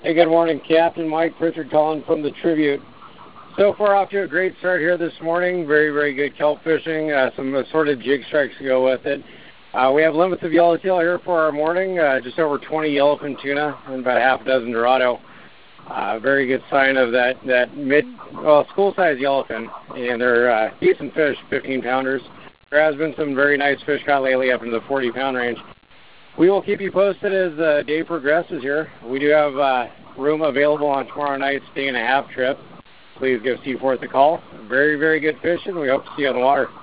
Hey, good morning, Captain Mike Pritchard calling from the Tribute. So far off to a great start here this morning. Very, very good kelp fishing. Some assorted jig strikes to go with it. We have limits of yellowtail here for our morning, just over 20 yellowfin tuna and about half a dozen dorado. Very good sign of that school-sized yellowfin, and they're decent fish, 15-pounders. There has been some very nice fish caught lately up into the 40-pound range. We will keep you posted as the day progresses here. We do have room available on tomorrow night's day-and-a-half trip. Please give Seaforth a call. Very, very good fishing. We hope to see you on the water.